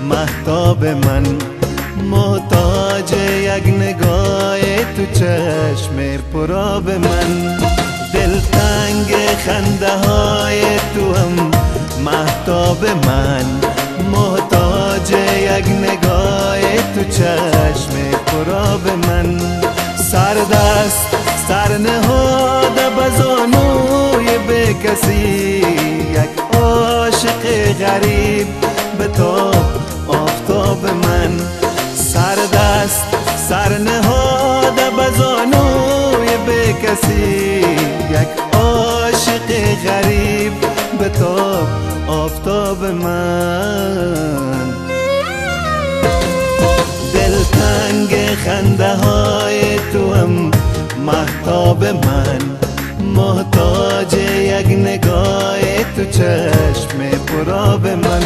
مهتاب من، محتاج یک نگاه تو چشم پرآب من. دلتنگ خنده های تو هم مهتاب من، محتاج یک نگاه تو چشم پرآب من. سردست سر نهاده بزانوی به کسی، یک عاشق غریب به تو آفتاب من. سردست سر نهاده بزانوی به کسی، یک عاشق غریب به تو آفتاب من. دلتنگ خنده های تو هم مهتاب من، محتاج یک نگاه تو چشم پرآب من.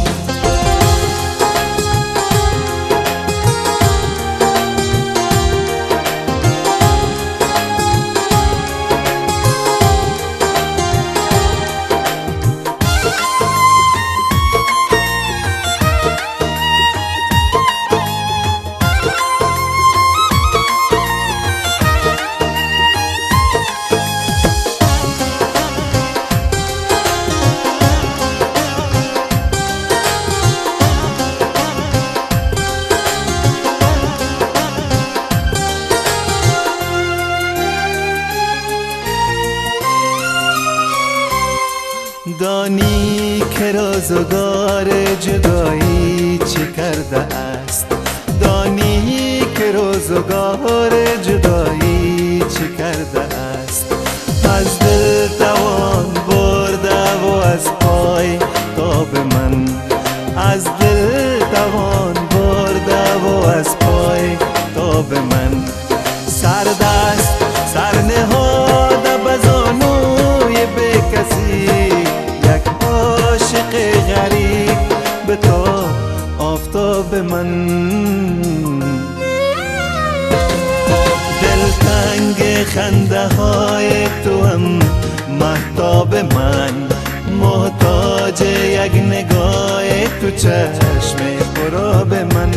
دانی که روزگار جدایی چه کرده است، دانی که روزگار جدایی چه کرده است. از دل توان برده و از پای تاب من، از دل توان برده و از پای تاب من. سردست سر نهاده بزانوی به کسی، عاشق غریب به تو آفتاب من. دلتنگ خنده های تو هم مهتاب من، محتاج یک نگاه تو چشم پرآب من.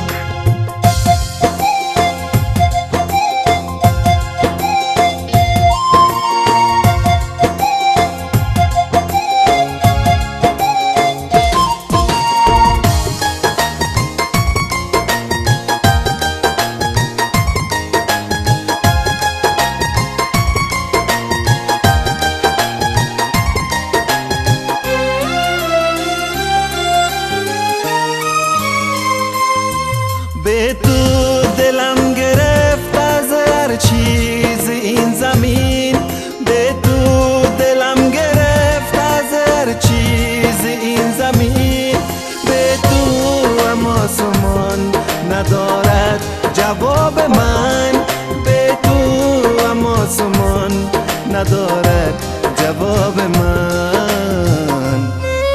به تو دلم گرفت از هر چیز این زمین، به تو دلم گرفت از هر چیز این زمین. به تو هم آسمان ندارد جواب من، به تو هم آسمان ندارد جواب من.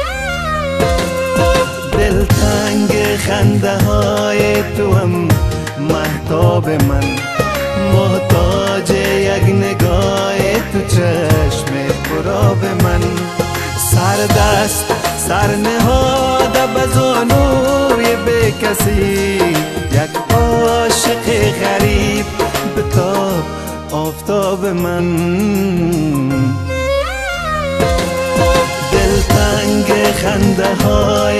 دلتنگ خنده های تو هم مهتاب من، محتاج یک نگاه تو چشم پرآب من. سردست سر نهاده بزانوی به کسی، یک عاشق غریب به تو آفتاب من. دلتنگ خنده های